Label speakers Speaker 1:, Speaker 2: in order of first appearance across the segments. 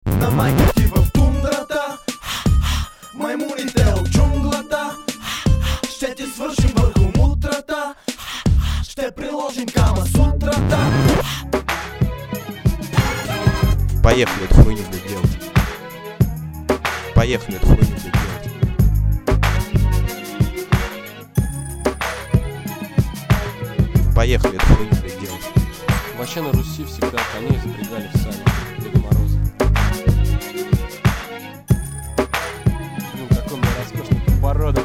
Speaker 1: Намайка ти в тундрата, маймуните от джунглата. Ще ти свършим върху мутрата, ще приложим Кама Сутрата.
Speaker 2: Поехали эту хуйню, блядь, делать. Поехали эту хуйню, блядь, делать. Поехали эту хуйню, блядь, делать.
Speaker 3: Вообще на Руси всегда коней запрягали в сани Деда Мороза. Блин, какой у меня роскошный подбородок.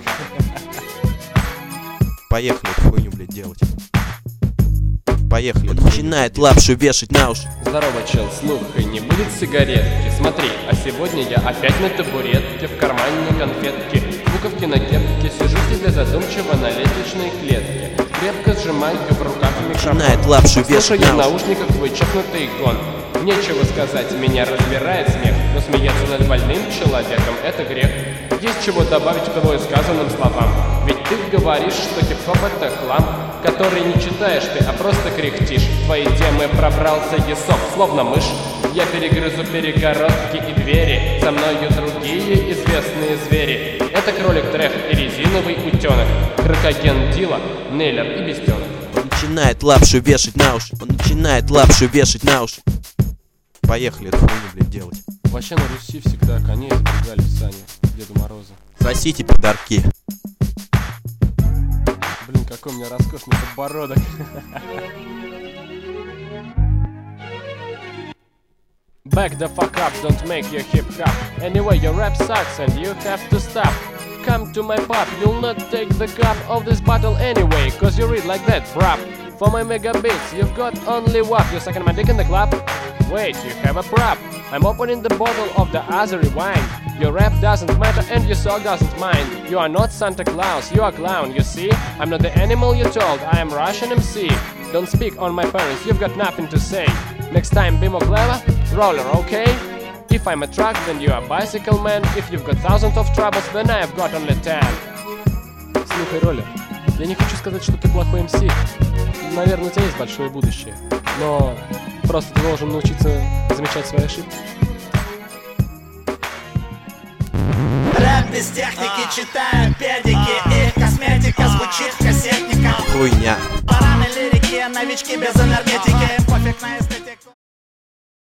Speaker 2: Поехали эту хуйню, блядь, делать. Поехали. Он начинает лапшу вешать на уши.
Speaker 3: Здорово, чел, слухай, не будет сигаретки. Смотри, а сегодня я опять на табуретке, в кармане конфетки, буковки на кепке. Сижу себе задумчиво на лестничной клетке, крепко сжимаю в руках микрофон.
Speaker 2: Начинает лапшу вешать
Speaker 3: Слушаю
Speaker 2: на
Speaker 3: в
Speaker 2: уши.
Speaker 3: наушниках твой чокнутый гон. Нечего сказать, меня разбирает смех, но смеяться над больным человеком — это грех. Есть чего добавить к твоим сказанным словам, ведь ты говоришь, что хип-хоп — это хлам, который не читаешь ты, а просто кряхтишь. В твои темы пробрался есок, словно мышь. Я перегрызу перегородки и двери, со мною другие известные звери. Это кролик Треф и резиновый утенок, крокоген Дила, Нейлер и Бестенок.
Speaker 2: Он начинает лапшу вешать на уши. Он начинает лапшу вешать на уши. Поехали эту хуйню, блядь, делать.
Speaker 3: Вообще на Руси всегда коней запрягали в сани Деда Мороза.
Speaker 2: Сосите, пидорки.
Speaker 3: Блин, какой у меня роскошный подбородок. Back the fuck up, don't make your hip hop. Anyway, your rap sucks and you have to stop. Come to my pub, you'll not take the cup of this bottle anyway, cause you read like that, bruh. For my megabits, you've got only what? You're sucking my dick in the club? Wait, you have a prop. I'm opening the bottle of the Azeri wine. Your rap doesn't matter and your soul doesn't mind. You are not Santa Claus, you are clown, you see? I'm not the animal you told, I am Russian MC. Don't speak on my parents, you've got nothing to say. Next time be more clever, roller, okay? If I'm a truck, then you are bicycle man. If you've got thousands of troubles, then I have got only 10. Слухай, Роллер, я не хочу сказать, что ты плохой МС. Наверное, у тебя есть большое будущее. Но просто ты должен научиться замечать свои ошибки.
Speaker 1: Рэп без техники, читаю педики, и косметика звучит в кассетниках.
Speaker 2: Хуйня.
Speaker 1: Бараны лирики, новички без энергетики, пофиг на эстетику.